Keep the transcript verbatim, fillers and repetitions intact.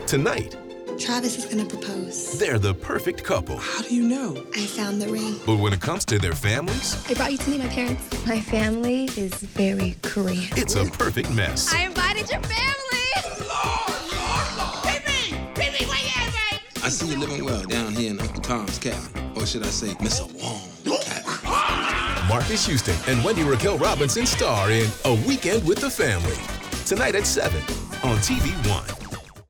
Tonight, Travis is gonna propose. they're the perfect couple. How do you know? I found the ring. But when it comes to their families, I brought you to meet my parents. My family is very Korean. it's a perfect mess. I invited your family! Lord, Lord, Lord! Pee-Pee! Pee-Pee, where you at, babe? I see you living well down here in Uncle Tom's cabin. Or should I say, Mister Wong's cabin. Marcus Houston and Wendy Raquel Robinson star in A Weekend with the Family. Tonight at seven on T V One.